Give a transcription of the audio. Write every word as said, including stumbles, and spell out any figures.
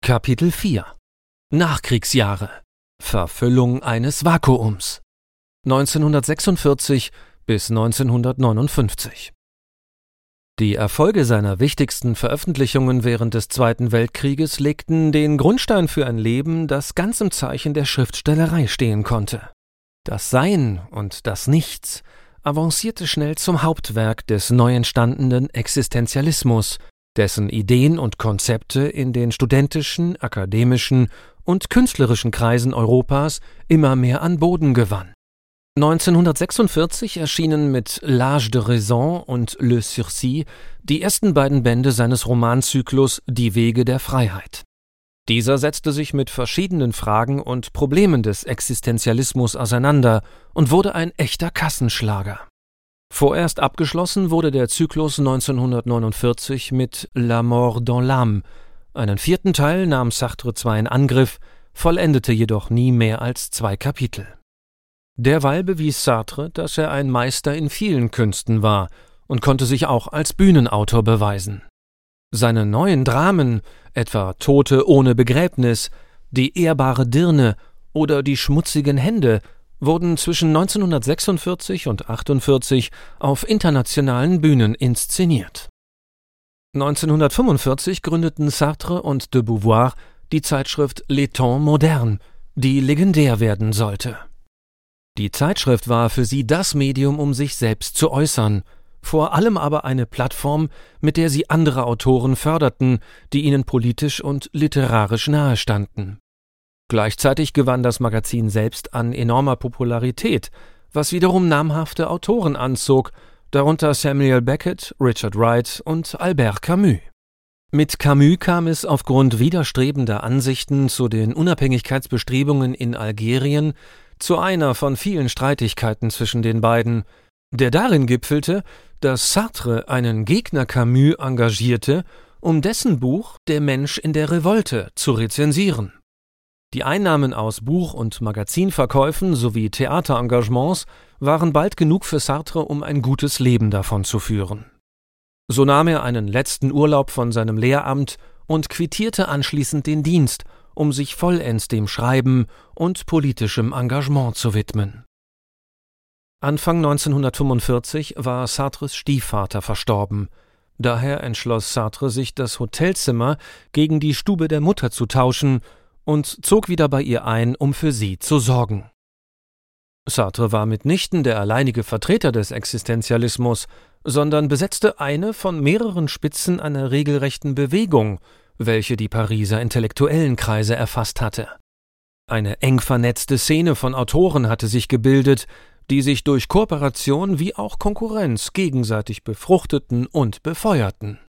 Kapitel vier Nachkriegsjahre Verfüllung eines Vakuums neunzehnhundertsechsundvierzig bis neunzehnhundertneunundfünfzig. Die Erfolge seiner wichtigsten Veröffentlichungen während des Zweiten Weltkrieges legten den Grundstein für ein Leben, das ganz im Zeichen der Schriftstellerei stehen konnte. Das Sein und das Nichts avancierte schnell zum Hauptwerk des neu entstandenen Existenzialismus, dessen Ideen und Konzepte in den studentischen, akademischen und künstlerischen Kreisen Europas immer mehr an Boden gewann. neunzehnhundertsechsundvierzig erschienen mit L'Âge de Raison und Le Sursis die ersten beiden Bände seines Romanzyklus Die Wege der Freiheit. Dieser setzte sich mit verschiedenen Fragen und Problemen des Existenzialismus auseinander und wurde ein echter Kassenschlager. Vorerst abgeschlossen wurde der Zyklus neunzehnhundertneunundvierzig mit La Mort dans l'âme. Einen vierten Teil nahm Sartre zwar in Angriff, vollendete jedoch nie mehr als zwei Kapitel. Derweil bewies Sartre, dass er ein Meister in vielen Künsten war und konnte sich auch als Bühnenautor beweisen. Seine neuen Dramen, etwa Tote ohne Begräbnis, Die ehrbare Dirne oder Die schmutzigen Hände, wurden zwischen neunzehnhundertsechsundvierzig und achtundvierzig auf internationalen Bühnen inszeniert. neunzehnhundertfünfundvierzig gründeten Sartre und de Beauvoir die Zeitschrift Les Temps modernes, die legendär werden sollte. Die Zeitschrift war für sie das Medium, um sich selbst zu äußern, vor allem aber eine Plattform, mit der sie andere Autoren förderten, die ihnen politisch und literarisch nahestanden. Gleichzeitig gewann das Magazin selbst an enormer Popularität, was wiederum namhafte Autoren anzog, darunter Samuel Beckett, Richard Wright und Albert Camus. Mit Camus kam es aufgrund widerstrebender Ansichten zu den Unabhängigkeitsbestrebungen in Algerien zu einer von vielen Streitigkeiten zwischen den beiden, der darin gipfelte, dass Sartre einen Gegner Camus engagierte, um dessen Buch Der Mensch in der Revolte zu rezensieren. Die Einnahmen aus Buch- und Magazinverkäufen sowie Theaterengagements waren bald genug für Sartre, um ein gutes Leben davon zu führen. So nahm er einen letzten Urlaub von seinem Lehramt und quittierte anschließend den Dienst, um sich vollends dem Schreiben und politischem Engagement zu widmen. Anfang neunzehnhundertfünfundvierzig war Sartres Stiefvater verstorben. Daher entschloss Sartre sich, das Hotelzimmer gegen die Stube der Mutter zu tauschen und zog wieder bei ihr ein, um für sie zu sorgen. Sartre war mitnichten der alleinige Vertreter des Existenzialismus, sondern besetzte eine von mehreren Spitzen einer regelrechten Bewegung, welche die Pariser intellektuellen Kreise erfasst hatte. Eine eng vernetzte Szene von Autoren hatte sich gebildet, die sich durch Kooperation wie auch Konkurrenz gegenseitig befruchteten und befeuerten.